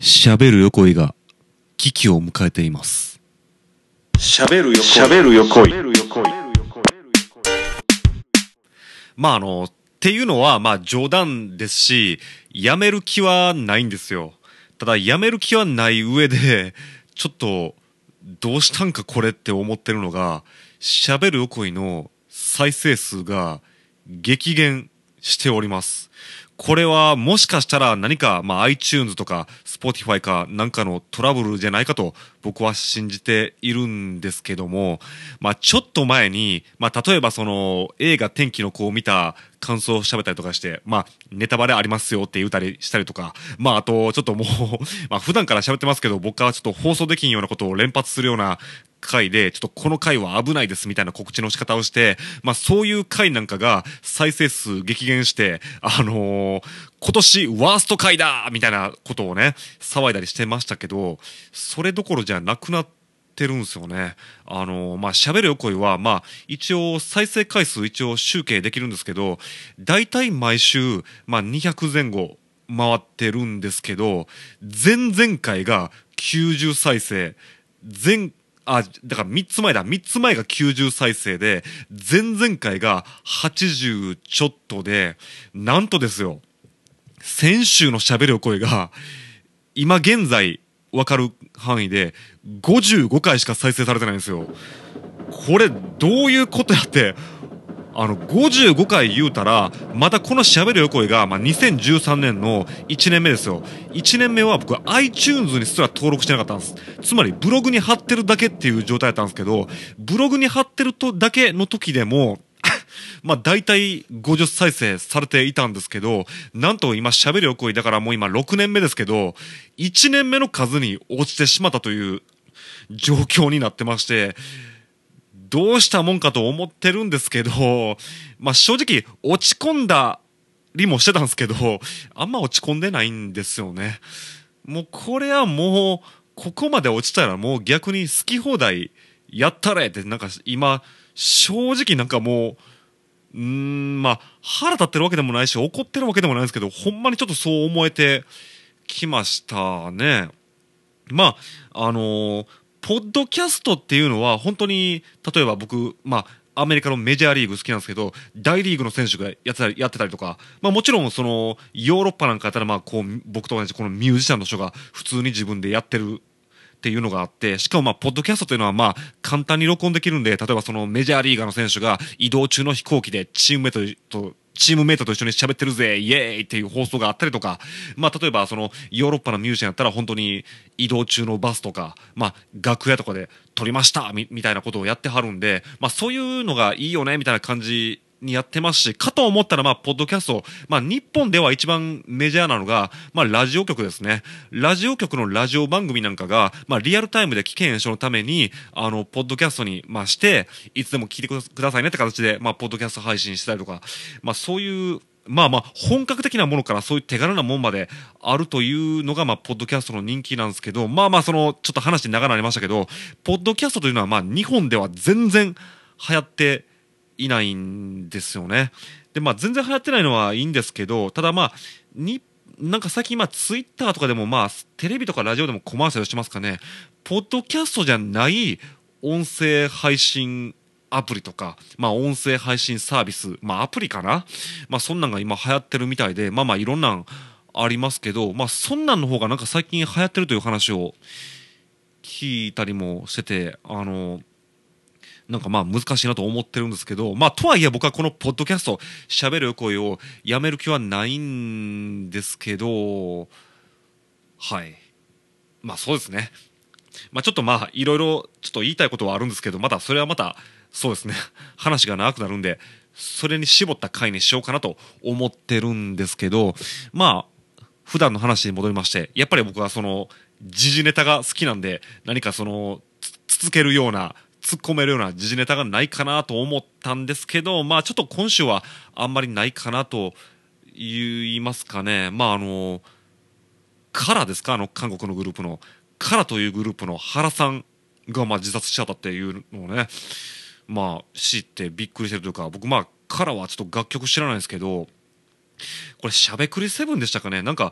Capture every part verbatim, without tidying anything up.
喋る横井が危機を迎えています。 喋る横井喋る横井まああのっていうのはまあ冗談ですし、やめる気はないんですよ。ただやめる気はない上でちょっとどうしたんかこれって思ってるのが、喋る横井の再生数が激減しております。これはもしかしたら何か、まあ、iTunes とか Spotify かなんかのトラブルじゃないかと僕は信じているんですけども、まあ、ちょっと前に、まあ、例えばその映画天気の子を見た感想を喋ったりとかして、まあ、ネタバレありますよって言ったりしたりとか、まあ、あとちょっともうまあ普段から喋ってますけど、僕はちょっと放送できんようなことを連発するような回で、ちょっとこの回は危ないですみたいな告知の仕方をして、まあそういう回なんかが再生数激減して、あのー、今年ワースト回だみたいなことをね、騒いだりしてましたけど、それどころじゃなくなってるんですよね。あのー、まあ喋る横井は、まあ一応再生回数一応集計できるんですけど、だいたい毎週、まあにひゃくぜん後回ってるんですけど、前々回がきゅうじゅう再生、前あ、だからみっつまえだ。みっつまえがきゅうじゅう再生で、前々回がはちじゅうちょっとで、なんとですよ、先週の喋る声が、今現在わかる範囲で、ごじゅうごかいしか再生されてないんですよ。これ、どういうことやって、あの、ごじゅうごかい言うたら、またこの喋る横井が、まあ、にせんじゅうさんねんのいちねんめですよ。いちねんめは僕は iTunes にすら登録してなかったんです。つまりブログに貼ってるだけっていう状態だったんですけど、ブログに貼ってるとだけの時でも、まあ大体ごじゅう再生されていたんですけど、なんと今喋る横井だからもう今ろくねんめですけど、いちねんめの数に落ちてしまったという状況になってまして、どうしたもんかと思ってるんですけど、まあ正直落ち込んだりもしてたんですけど、あんま落ち込んでないんですよね。もうこれはもう、ここまで落ちたらもう逆に好き放題やったれって、なんか今、正直なんかもう、うーん、まあ腹立ってるわけでもないし怒ってるわけでもないんですけど、ほんまにちょっとそう思えてきましたね。まあ、あのーポッドキャストっていうのは本当に、例えば僕、まあ、アメリカのメジャーリーグ好きなんですけど、大リーグの選手がやってたり、やってたりとか、まあもちろんその、ヨーロッパなんかやったら、まあこう、僕と同じこのミュージシャンの人が普通に自分でやってるっていうのがあって、しかもまあ、ポッドキャストというのはまあ、簡単に録音できるんで、例えばそのメジャーリーガーの選手が移動中の飛行機でチームメイトと、チームメイトと一緒に喋ってるぜ、イエーイっていう放送があったりとか、まあ、例えばそのヨーロッパのミュージシャンやったら本当に移動中のバスとか、まあ、楽屋とかで撮りましたみみたいなことをやってはるんで、まあ、そういうのがいいよねみたいな感じにやってますし、かと思ったら、まあ、ポッドキャスト、まあ、日本では一番メジャーなのが、まあ、ラジオ局ですね。ラジオ局のラジオ番組なんかが、まあ、リアルタイムで危険演唱のために、あの、ポッドキャストに、まあ、して、いつでも聞いてくださいねって形で、まあ、ポッドキャスト配信したりとか、まあ、そういう、まあまあ、本格的なものからそういう手軽なもんまであるというのが、まあ、ポッドキャストの人気なんですけど、まあまあ、その、ちょっと話長くなりましたけど、ポッドキャストというのは、まあ、日本では全然流行っていないんですよね。で、まあ、全然流行ってないのはいいんですけど、ただまあ、に、なんか最近まあ、ツイッターとかでもまあ、テレビとかラジオでもコマーシャルしてますかね、ポッドキャストじゃない音声配信アプリとか、まあ、音声配信サービス、まあ、アプリかな、まあ、そんなんが今流行ってるみたいで、まあまあ、いろんなんありますけど、まあ、そんなんの方がなんか最近流行ってるという話を聞いたりもしてて、あの、なんかまあ難しいなと思ってるんですけど、まあとはいえ僕はこのポッドキャスト、喋る声をやめる気はないんですけど、はい。まあそうですね。まあちょっとまあいろいろちょっと言いたいことはあるんですけど、またそれはまた、そうですね。話が長くなるんで、それに絞った回にしようかなと思ってるんですけど、まあ、普段の話に戻りまして、やっぱり僕はその、時事ネタが好きなんで、何かその、つ続けるような、突っ込めるような時事ネタがないかなと思ったんですけど、まあちょっと今週はあんまりないかなと言いますかね。まああの、カラですか、あの韓国のグループの。カラというグループの原さんがまあ自殺しちゃったっていうのをね、まあ知ってびっくりしてるというか、僕まあカラはちょっと楽曲知らないんですけど、これしゃべくりセブンでしたかね、なんか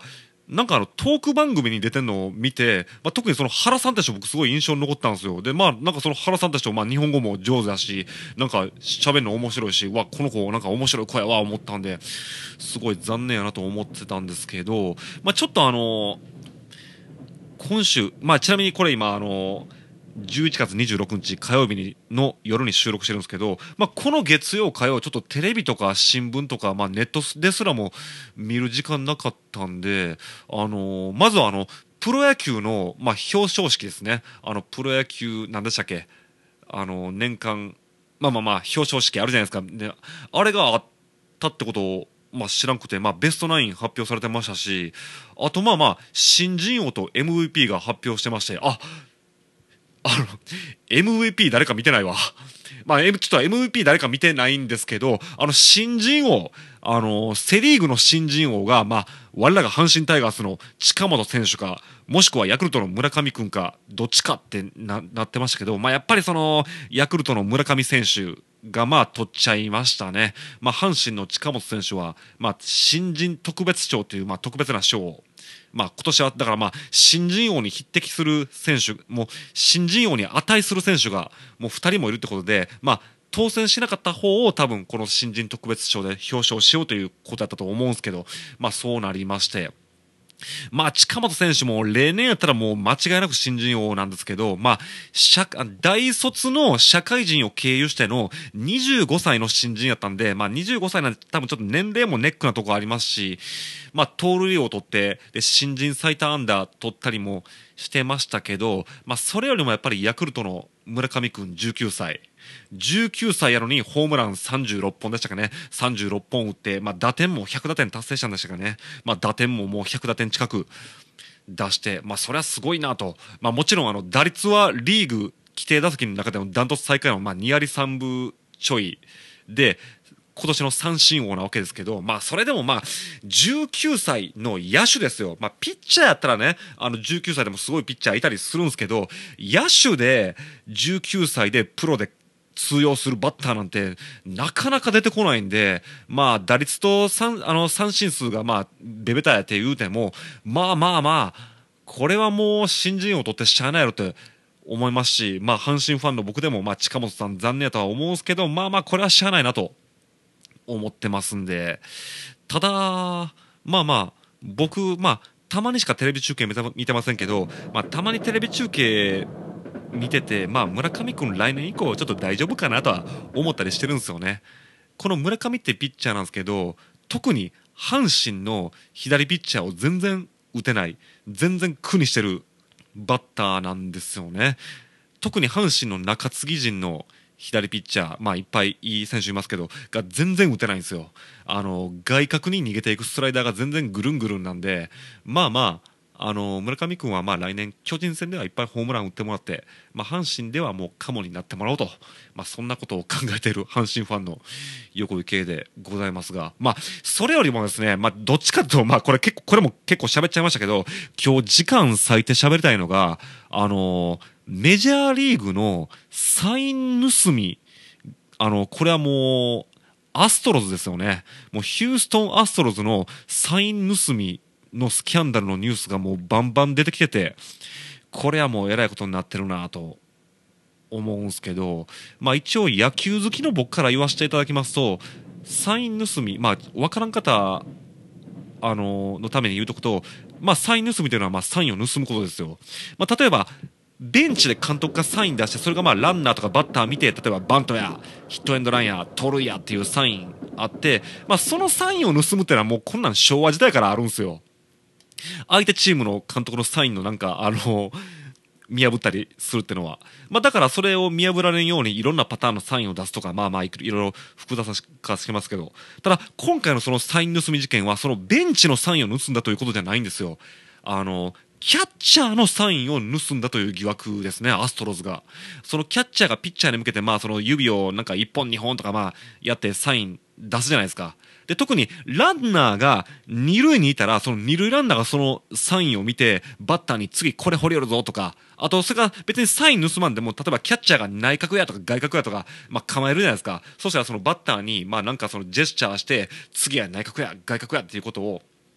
なんかあのトーク番組に出てるのを見て、まあ、特にその原さんたち僕すごい印象に残ったんですよ。でまあなんかその原さんたちとまあ日本語も上手だし、なんか喋るの面白いし、わこの子なんか面白い子やわ思ったんで、すごい残念やなと思ってたんですけど、まあ、ちょっとあの今週、まあ、ちなみにこれ今あのじゅういちがつにじゅうろくにち火曜日の夜に収録してるんですけど、まあ、この月曜火曜ちょっとテレビとか新聞とか、まあ、ネットですらも見る時間なかったんで、あのーまずはあのプロ野球の、まあ、表彰式ですね。あのプロ野球何でしたっけ、あの年間まあまあまあ表彰式あるじゃないですか、ね、あれがあったってことをまあ、知らんくて、まあ、ベストナイン発表されてましたし、あとまあまあ新人王と エムブイピー が発表してまして、ああの エムブイピー 誰か見てないわ。まあ、M- ちょっと エムブイピー 誰か見てないんですけど、あの新人王、あのセ・リーグの新人王が、まあ、我らが阪神タイガースの近本選手か、もしくはヤクルトの村上君か、どっちかってななってましたけど、まあ、やっぱりそのヤクルトの村上選手がまあ取っちゃいましたね。まあ、阪神の近本選手は、まあ、新人特別賞という、まあ、特別な賞を、まあ、今年はだからまあ新人王に匹敵する選手もう新人王に値する選手がもうふたりもいるってことで、まあ、当選しなかった方を多分この新人特別賞で表彰しようということだったと思うんですけど、まあ、そうなりまして。まあ、近本選手も例年やったらもう間違いなく新人王なんですけど、まあ、社大卒の社会人を経由してのにじゅうごさいの新人やったんで、まあ、にじゅうごさいなんて多分ちょっと年齢もネックなとこありますし、まあ、盗塁王を取ってで新人最多安打取ったりもしてましたけど、まあ、それよりもやっぱりヤクルトの村上君じゅうきゅうさいじゅうきゅうさいやのにホームランさんじゅうろっぽんでしたかね。さんじゅうろっぽん打って、まあ、打点もひゃく打点達成したんでしたかね。まあ、打点ももうひゃく打点近く出して、まあ、それはすごいなと。まあ、もちろんあの打率はリーグ規定打席の中でもダントツ最下位の、まあ、に割さんぶちょいで今年の三振王なわけですけど、まあ、それでもまあじゅうきゅうさいの野手ですよ。まあ、ピッチャーやったらね、あのじゅうきゅうさいでもすごいピッチャーいたりするんですけど、野手でじゅうきゅうさいでプロで通用するバッターなんてなかなか出てこないんで、まあ、打率と三あの三振数がまあベベタやって言うても、まあまあまあこれはもう新人王取ってしゃあないやろって思いますし、まあ、阪神ファンの僕でもまあ近本さん残念やとは思うんですけど、まあまあこれはしゃあないなと思ってますんで、ただまあまあ僕まあたまにしかテレビ中継見て見てませんけど、まあ、たまにテレビ中継見てて、まあ、村上君来年以降ちょっと大丈夫かなとは思ったりしてるんですよね。この村上ってピッチャーなんですけど、特に阪神の左ピッチャーを全然打てない、全然苦にしてるバッターなんですよね。特に阪神の中継ぎ陣の左ピッチャー、まあ、いっぱいいい選手いますけどが全然打てないんですよ。あの外角に逃げていくスライダーが全然ぐるんぐるんなんで、まあまああの村上君はまあ来年巨人戦ではいっぱいホームラン打ってもらって、まあ、阪神ではもうカモになってもらおうと、まあ、そんなことを考えている阪神ファンの横井圭でございますが、まあ、それよりもですね、まあ、どっちかというと、まあ、これ結構これも結構喋っちゃいましたけど、今日時間割いて喋りたいのが、あのメジャーリーグのサイン盗み、あのこれはもうアストロズですよね。もうヒューストンアストロズのサイン盗みのスキャンダルのニュースがもうバンバン出てきてて、これはもうえらいことになってるなと思うんですけど、まあ、一応野球好きの僕から言わせていただきますと、サイン盗み、まあ、分からん方あののために言うとくと、まあ、サイン盗みというのはまあサインを盗むことですよ。まあ、例えばベンチで監督がサイン出して、それがまあランナーとかバッター見て、例えばバントやヒットエンドランや盗塁やっていうサインあって、まあ、そのサインを盗むっていうのはもうこんなん昭和時代からあるんですよ。相手チームの監督のサインのなんかあの見破ったりするっていうのは、まあ、だからそれを見破られんようにいろんなパターンのサインを出すとか、まあまあいろいろ複雑化してますけど、ただ今回のそのサイン盗み事件はそのベンチのサインを盗んだということじゃないんですよ。あのキャッチャーのサインを盗んだという疑惑ですね、アストロズが。そのキャッチャーがピッチャーに向けて、まあ、その指をなんかいっぽんにほんとかまあやってサイン出すじゃないですか。で、特にランナーが二塁にいたら、その二塁ランナーがそのサインを見て、バッターに次これ掘り寄るぞとか、あとそれが別にサイン盗まんでも、例えばキャッチャーが内角やとか外角やとか、まあ、構えるじゃないですか。そしたらそのバッターに、まあなんかそのジェスチャーして、次は内角や外角やっていうことを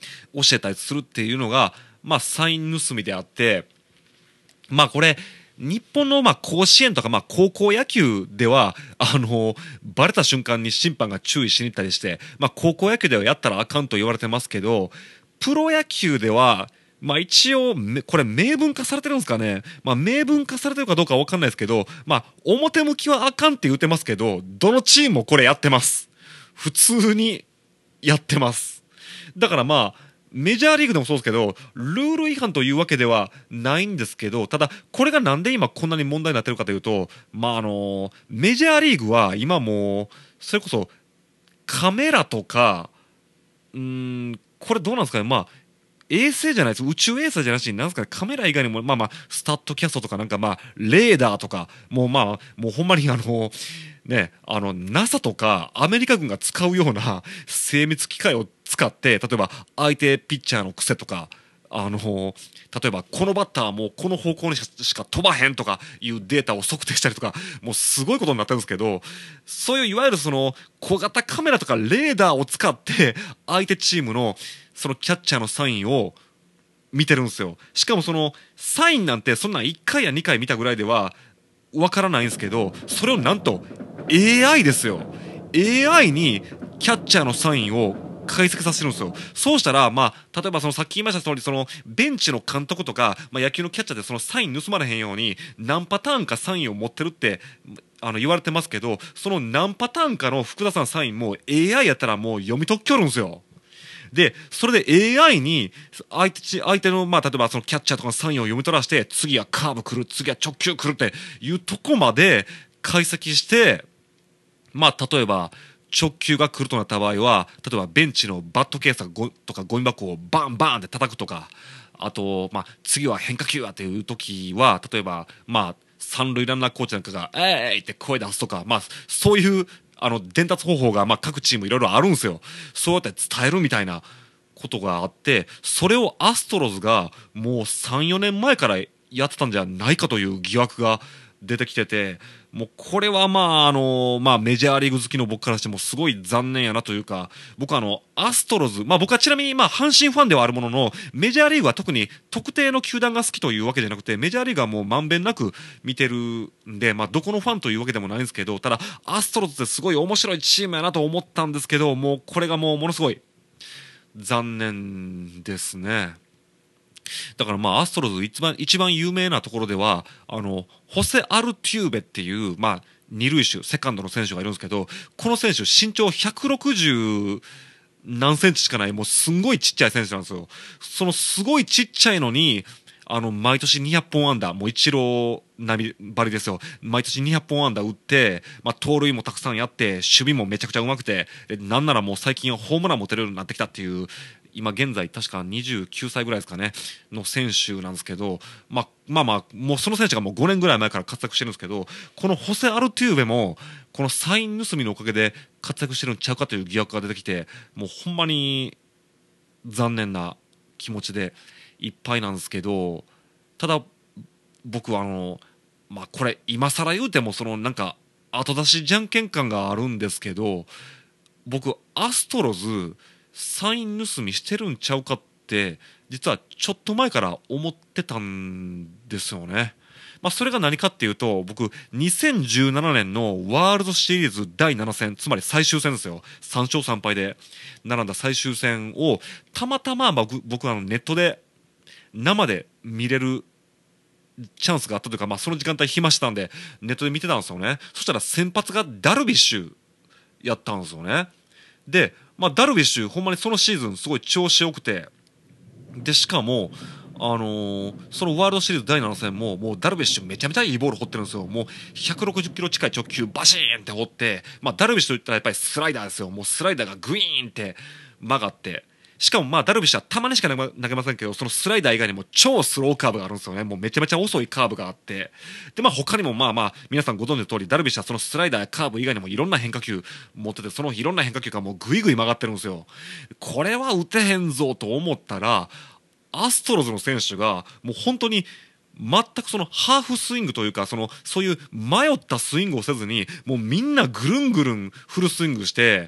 教えたりするっていうのが、まあ、サイン盗みであって、まあこれ日本のまあ甲子園とかまあ高校野球ではあのバレた瞬間に審判が注意しに行ったりして、まあ、高校野球ではやったらあかんと言われてますけど、プロ野球ではまあ一応これ明文化されてるんですかね、まあ、明文化されてるかどうかは分かんないですけど、まあ、表向きはあかんって言ってますけど、どのチームもこれやってます。普通にやってます。だからまあメジャーリーグでもそうですけど、ルール違反というわけではないんですけど、ただこれがなんで今こんなに問題になってるかというと、まああのメジャーリーグは今もうそれこそカメラとか、うーんこれどうなんですかね、まあ衛星じゃないです、宇宙衛星じゃなしになんですかね、カメラ以外にもまあまあスタッドキャストとかなんかまあレーダーとか、もうまあもうほんまにあのね、あの ナサ とかアメリカ軍が使うような精密機械を使って、例えば相手ピッチャーの癖とか、あの例えばこのバッターはもうこの方向にしか飛ばへんとかいうデータを測定したりとか、もうすごいことになってるんですけど、そういういわゆるその小型カメラとかレーダーを使って相手チームのそのキャッチャーのサインを見てるんですよ。しかもそのサインなんてそんなんいっかいやにかい見たぐらいではわからないんですけど、それをなんと エーアイ ですよ。 エーアイ にキャッチャーのサインを解析させてるんですよ。そうしたら、まあ、例えばそのさっき言いました通り、そのベンチの監督とか、まあ、野球のキャッチャーでそのサイン盗まれへんように何パターンかサインを持ってるってあの言われてますけど、その何パターンかの複雑なサインも エーアイ やったらもう読み解きよるんですよ。でそれで エーアイ に相手ち相手の、まあ、例えばそのキャッチャーとかのサインを読み取らせて、次はカーブ来る、次は直球来るっていうとこまで解析して、まあ、例えば直球が来るとなった場合は、例えばベンチのバットケースとかゴミ箱をバンバンって叩くとか、あと、まあ、次は変化球やっていう時は、例えば、まあ、三塁ランナーコーチなんかが「えーい!」って声出すとか、まあ、そういうあの伝達方法がまあ各チームいろいろあるんですよ。そうやって伝えるみたいなことがあって、それをアストロズがもうさんよねんまえからやってたんじゃないかという疑惑が出てきてて、もうこれはまああのまあメジャーリーグ好きの僕からしてもすごい残念やなというか、僕はあのアストロズ、まあ僕はちなみにまあ阪神ファンではあるものの、メジャーリーグは特に特定の球団が好きというわけじゃなくて、メジャーリーグはもうまんべんなく見てるんで、まあどこのファンというわけでもないんですけど、ただアストロズってすごい面白いチームやなと思ったんですけど、もうこれがもうものすごい残念ですね。だからまあアストロズ一番一番有名なところでは、あのホセ・アルテューベっていうまあ二塁手セカンドの選手がいるんですけど、この選手身長ひゃくろくじゅう何センチしかない、もうすんごいちっちゃい選手なんですよ。そのすごいちっちゃいのにあの毎年にひゃっぽん安打、もうイチロー並みばりですよ。毎年にひゃっぽん安打打って、まあ、盗塁もたくさんやって、守備もめちゃくちゃうまくて、なんならもう最近はホームランも打てるようになってきたっていう、今現在確かにじゅうきゅうさいぐらいですかねの選手なんですけど、まあ、まあまあもうその選手がもうごねんぐらい前から活躍してるんですけど、このホセ・アルテューベもこのサイン盗みのおかげで活躍してるんちゃうかという疑惑が出てきて、もうほんまに残念な気持ちでいっぱいなんですけど、ただ僕はあのまあこれ今更言うてもそのなんか後出しじゃんけん感があるんですけど、僕アストロズサイン盗みしてるんちゃうかって実はちょっと前から思ってたんですよね。まあ、それが何かっていうと、僕にせんじゅうななねんのワールドシリーズだいなな戦、つまり最終戦ですよ。さん勝さん敗で並んだ最終戦をたまたま僕僕はネットで生で見れるチャンスがあったというか、まあ、その時間帯暇してたんでネットで見てたんですよね。そしたら先発がダルビッシュやったんですよね。で、まあ、ダルビッシュほんまにそのシーズンすごい調子よくて、でしかもあのー、そのワールドシリーズだいなな戦ももうダルビッシュめちゃめちゃいいボール放ってるんですよ。もうひゃくろくじゅっキロ近い直球バシーンって放って、まあ、ダルビッシュといったらやっぱりスライダーですよ。もうスライダーがグイーンって曲がって、しかもまあダルビッシュはたまにしか投げませんけど、そのスライダー以外にも超スローカーブがあるんですよね。もうめちゃめちゃ遅いカーブがあって、でまあ他にもまあまあ皆さんご存知の通り、ダルビッシュはそのスライダーやカーブ以外にもいろんな変化球持ってて、そのいろんな変化球がもうグイグイ曲がってるんですよ。これは打てへんぞと思ったら、アストロズの選手がもう本当に全くそのハーフスイングというか、そのそういう迷ったスイングをせずにもうみんなぐるんぐるんフルスイングして、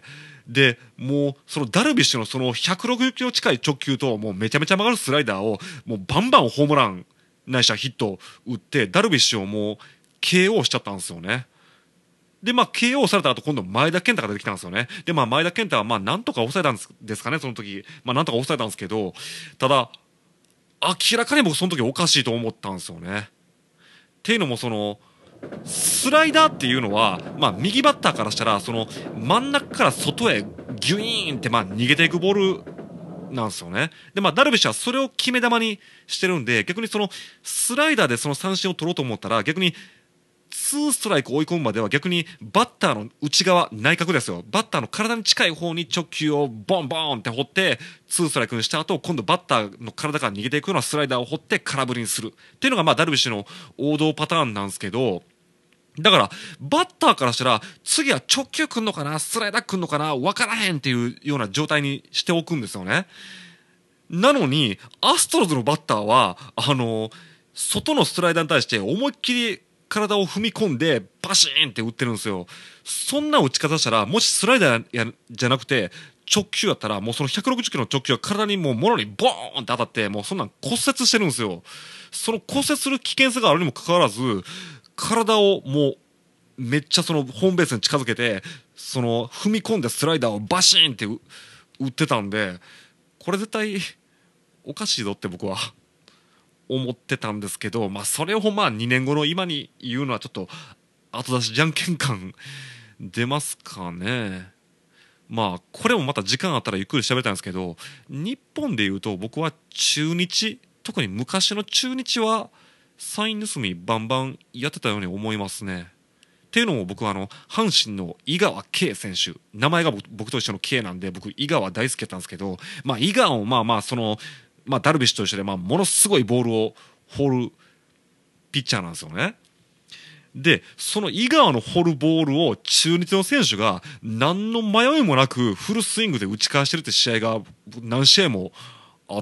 でもうそのダルビッシュのそのひゃくろくじゅっキロ近い直球ともうめちゃめちゃ曲がるスライダーをもうバンバンホームランないしはヒット打ってダルビッシュをもう ケーオー しちゃったんですよね。でまあ ケーオー された後今度前田健太が出てきたんですよね。でまあ前田健太はまあなんとか抑えたんですかね、その時まあなんとか抑えたんですけど、ただ明らかに僕その時おかしいと思ったんですよね。っていうのもそのスライダーっていうのは、まあ、右バッターからしたらその真ん中から外へギュイーンってまあ逃げていくボールなんですよね。でまあダルビッシュはそれを決め球にしてるんで、逆にそのスライダーでその三振を取ろうと思ったら逆にツーストライク追い込むまでは逆にバッターの内側内角ですよ、バッターの体に近い方に直球をボンボンって放ってツーストライクにした後今度バッターの体から逃げていくようなスライダーを放って空振りにするっていうのがまあダルビッシュの王道パターンなんですけど、だからバッターからしたら次は直球来んのかなスライダー来んのかな分からへんっていうような状態にしておくんですよね。なのにアストロズのバッターはあの外のスライダーに対して思いっきり体を踏み込んでバシーンって打ってるんですよ。そんな打ち方したらもしスライダーやじゃなくて直球やったらもうそのひゃくろくじゅっキロの直球が体にもうもろにボーンって当たってもうそんなん骨折してるんですよ。その骨折する危険性があるにもかかわらず体をもうめっちゃそのホームベースに近づけてその踏み込んでスライダーをバシーンって打ってたんで、これ絶対おかしいぞって僕は思ってたんですけど、まあそれをまあにねんごの今に言うのはちょっと後出しじゃんけん感出ますかね。まあこれもまた時間あったらゆっくり喋りたいんですけど、日本でいうと僕は中日、特に昔の中日はサイン盗みバンバンやってたように思いますね。っていうのも僕はあの阪神の井川圭選手、名前が僕と一緒の K なんで僕井川大好きだったんですけど、まあ井川をまあまあそのまあダルビッシュと一緒でまあものすごいボールを放るピッチャーなんですよね。でその井川の放るボールを中日の選手が何の迷いもなくフルスイングで打ち返してるって試合が何試合もあって、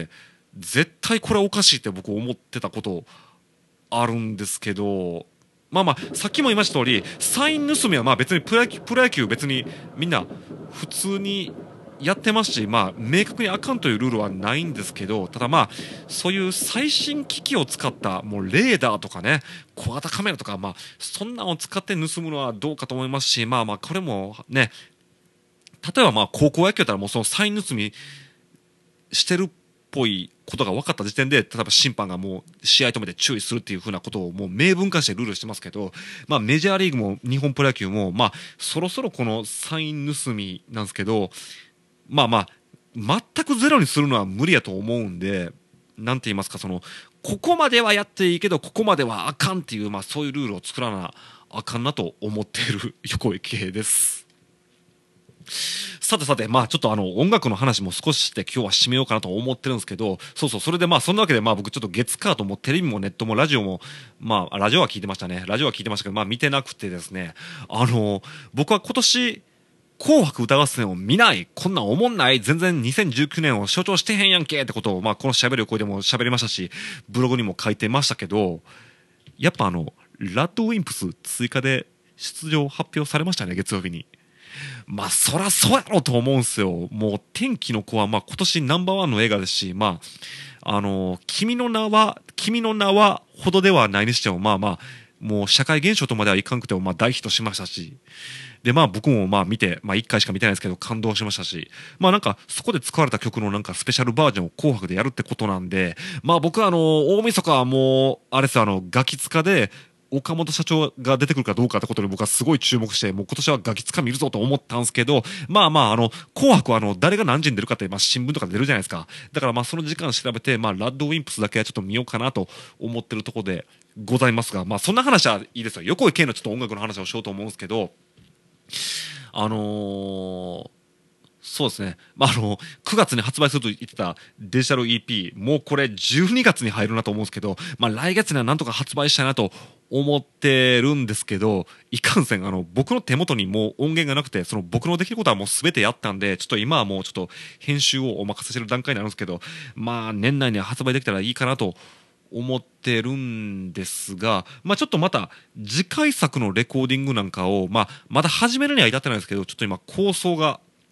絶対これはおかしいって僕思ってたことあるんですけど、まあまあさっきも言いました通りサイン盗みはまあ別にプロ野球、プロ野球別にみんな普通にやってますし、まあ明確にあかんというルールはないんですけど、ただまあそういう最新機器を使ったもうレーダーとかね小型カメラとかまあそんなのを使って盗むのはどうかと思いますし、まあまあこれもね、例えばまあ高校野球だったらもうそのサイン盗みしてるっぽいことが分かった時点で例えば審判がもう試合止めて注意するっていう風なことをもう明文化してルールしてますけど、まあメジャーリーグも日本プロ野球もまあそろそろこのサイン盗みなんですけど、まあまあ全くゼロにするのは無理やと思うんで、なんて言いますか、そのここまではやっていいけどここまではあかんっていう、まあそういうルールを作らなあかんなと思っている横井圭です。さてさて、まあちょっとあの音楽の話も少しして今日は締めようかなと思ってるんですけど、そうそう、それでまあそんなわけでまあ僕ちょっと月カートもテレビもネットもラジオもまあラジオは聞いてましたね、ラジオは聞いてましたけどまあ見てなくてですね、あの僕は今年紅白歌合戦を見ない、こんなんおもんない、全然にせんじゅうきゅうねんを象徴してへんやんけってことをまあこの喋る声でも喋りましたしブログにも書いてましたけど、やっぱあのラッドウィンプス追加で出場発表されましたね、月曜日に。まあそらそうやろと思うんすよ。もう天気の子はまあ今年ナンバーワンの映画ですし、まああの君の名は君の名はほどではないにしてもまあまあもう社会現象とまではいかんくてもまあ大ヒットしましたし、でまあ僕もまあ見てまあいっかいしか見てないですけど感動しましたし、まあなんかそこで使われた曲のなんかスペシャルバージョンを紅白でやるってことなんで、まあ僕はあの大晦日はもうあれですよ、あのガキ使で岡本社長が出てくるかどうかってことに僕はすごい注目して、もう今年はガキつか見るぞと思ったんですけど、まあまああの紅白はあの誰が何時に出るかってまあ新聞とかで出るじゃないですか。だからまあその時間調べてまあラッドウィンプスだけはちょっと見ようかなと思ってるところでございますが、まあそんな話はいいですよ。横井圭のちょっと音楽の話をしようと思うんですけど、あのーそうですね、まあ、あのくがつに発売すると言ってたデジタル イーピー、もうこれじゅうにがつに入るなと思うんですけど、まあ、来月にはなんとか発売したいなと思ってるんですけど、いかんせんあの僕の手元にもう音源がなくて、その僕のできることはもう全てやったんで、ちょっと今はもうちょっと編集をお任せしてる段階になるんですけど、まあ年内には発売できたらいいかなと思ってるんですが、まあ、ちょっとまた次回作のレコーディングなんかを、まあ、まだ始めるには至ってないんですけど、ちょっと今構想が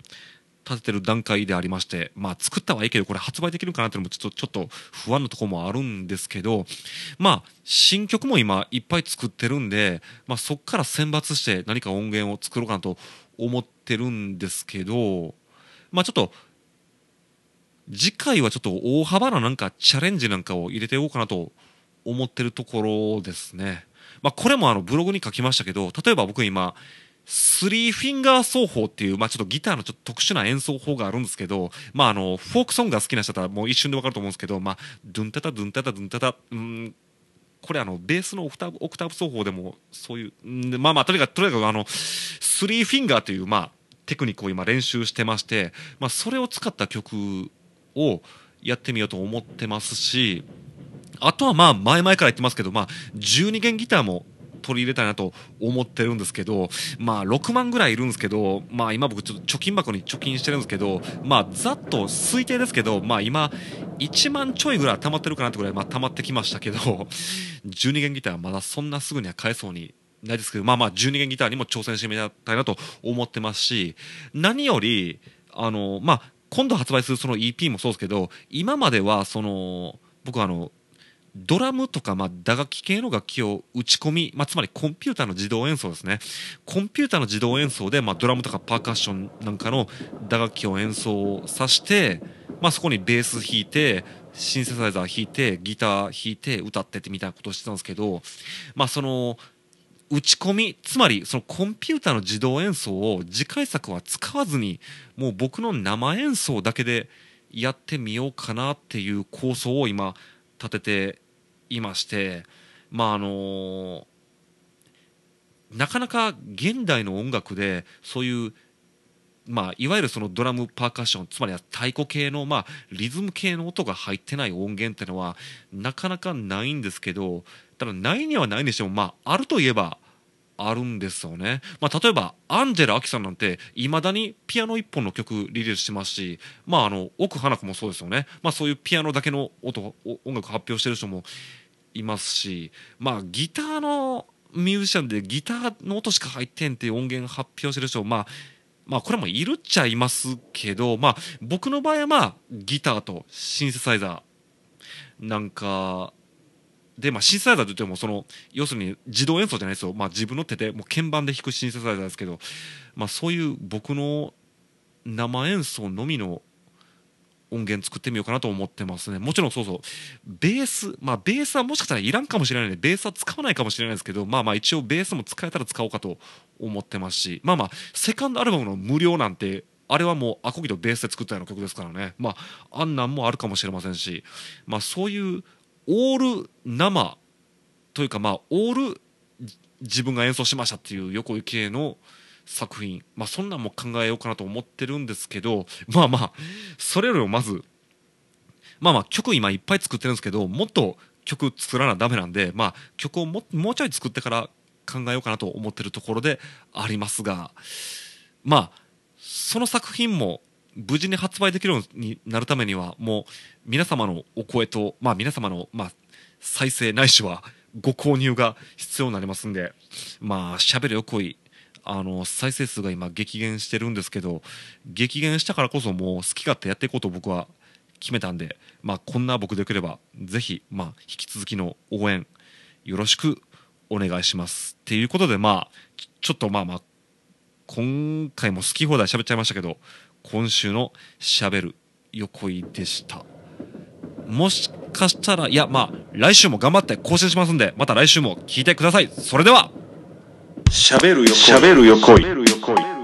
立ててる段階でありまして、まあ作ったはいいけどこれ発売できるかなっていうのもちょっとちょっと不安なところもあるんですけど、まあ新曲も今いっぱい作ってるんで、まあ、そっから選抜して何か音源を作ろうかなと思ってるんですけど、まあちょっと次回はちょっと大幅ななんかチャレンジなんかを入れていこうかなと思ってるところですね。まあこれもあのブログに書きましたけど、例えば僕今スリーフィンガー奏法っていう、まあ、ちょっとギターのちょっと特殊な演奏法があるんですけど、まあ、あのフォークソングが好きな人だったらもう一瞬で分かると思うんですけど、まあ、ドゥンタタドゥンタタドゥンタタ、うん、これあのベースのオクターブオクターブ奏法でもそういう、うん、まあまあとにかくとにかくあのスリーフィンガーという、まあ、テクニックを今練習してまして、まあ、それを使った曲をやってみようと思ってますし、あとはまあ前々から言ってますけど、まあ、じゅうに弦ギターも取り入れたいなと思ってるんですけど、まあろくまんぐらいいるんですけど、まあ今僕ちょっと貯金箱に貯金してるんですけど、まあざっと推定ですけど、まあ今いちまんちょいぐらい溜まってるかなってぐらい、まあ溜まってきましたけど、じゅうに弦ギターはまだそんなすぐには買えそうにないですけど、まあまあじゅうに弦ギターにも挑戦してみたいなと思ってますし、何よりあのまあ今度発売するその イーピー もそうですけど、今まではその僕はあのドラムとか、まあ、打楽器系の楽器を打ち込み、まあ、つまりコンピューターの自動演奏ですね。コンピューターの自動演奏で、まあ、ドラムとかパーカッションなんかの打楽器を演奏させて、まあ、そこにベース弾いてシンセサイザー弾いてギター弾いて歌ってってみたいなことをしてたんですけど、まあ、その打ち込み、つまりそのコンピューターの自動演奏を次回作は使わずにもう僕の生演奏だけでやってみようかなっていう構想を今立てていまして、まああのなかなか現代の音楽でそういう、まあ、いわゆるそのドラムパーカッション、つまりは太鼓系の、まあ、リズム系の音が入ってない音源っていうのはなかなかないんですけど、ただないにはないにしても、まあ、あるといえばあるんですよね。まあ、例えばアンジェラ・アキさんなんていまだにピアノ一本の曲リリースしてますし、まあ、あの奥花子もそうですよね。まあ、そういうピアノだけの音音楽発表してる人もいますし、まあ、ギターのミュージシャンでギターの音しか入ってんっていう音源発表してる人、まあ、まあこれもいるっちゃいますけど、まあ、僕の場合はまあギターとシンセサイザーなんかで、まあ、シンセサイザーといってもその要するに自動演奏じゃないですよ、まあ、自分の手でもう鍵盤で弾くシンセサイザーですけど、まあ、そういう僕の生演奏のみの音源作ってみようかなと思ってますね。もちろんそうそうベース、まあベースはもしかしたらいらんかもしれないのでベースは使わないかもしれないですけど、まあまあ一応ベースも使えたら使おうかと思ってますし、まあまあセカンドアルバムの無料なんてあれはもうアコギとベースで作ったような曲ですからね、まああんなんもあるかもしれませんし、まあそういうオール生というか、まあオール自分が演奏しましたっていう横井系の作品、まあそんなんも考えようかなと思ってるんですけど、まあまあそれよりもまずまあまあ曲今いっぱい作ってるんですけど、もっと曲作らなダメなんで、まあ曲をももうちょい作ってから考えようかなと思ってるところでありますが、まあその作品も無事に発売できるようになるためにはもう皆様のお声と、まあ皆様のまあ再生ないしはご購入が必要になりますんで、まあしゃべるよこいあの再生数が今激減してるんですけど、激減したからこそもう好き勝手やっていこうと僕は決めたんで、まあ、こんな僕でよければぜひ、まあ、引き続きの応援よろしくお願いしますっていうことで、まあちょっとまあまあ今回も好き放題喋っちゃいましたけど、今週のしゃべる横井でした。もしかしたらいやまあ来週も頑張って更新しますんで、また来週も聞いてください。それではしゃべる横井。